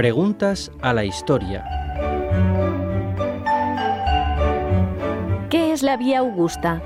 Preguntas a la historia. ¿Qué es la Vía Augusta?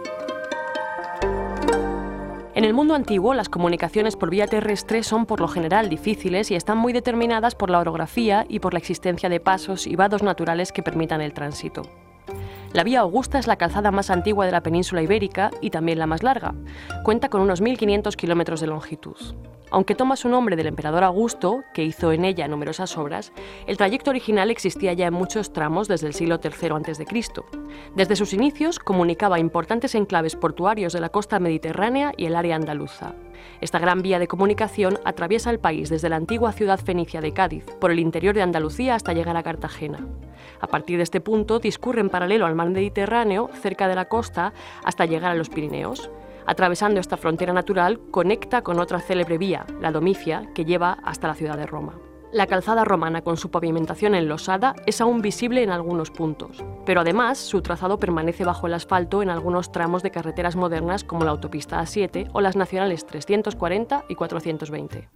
En el mundo antiguo, las comunicaciones por vía terrestre son por lo general difíciles y están muy determinadas por la orografía y por la existencia de pasos y vados naturales que permitan el tránsito. La Vía Augusta es la calzada más antigua de la península ibérica y también la más larga. Cuenta con unos 1.500 kilómetros de longitud. Aunque toma su nombre del emperador Augusto, que hizo en ella numerosas obras, el trayecto original existía ya en muchos tramos desde el siglo III a.C. Desde sus inicios comunicaba importantes enclaves portuarios de la costa mediterránea y el área andaluza. Esta gran vía de comunicación atraviesa el país desde la antigua ciudad fenicia de Cádiz, por el interior de Andalucía hasta llegar a Cartagena. A partir de este punto discurre en paralelo al mar Mediterráneo, cerca de la costa, hasta llegar a los Pirineos. Atravesando esta frontera natural, conecta con otra célebre vía, la Domicia, que lleva hasta la ciudad de Roma. La calzada romana, con su pavimentación enlosada, es aún visible en algunos puntos, pero además su trazado permanece bajo el asfalto en algunos tramos de carreteras modernas como la autopista A7 o las nacionales 340 y 420.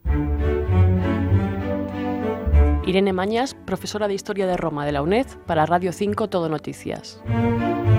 Irene Mañas, profesora de Historia de Roma de la UNED, para Radio 5 Todo Noticias.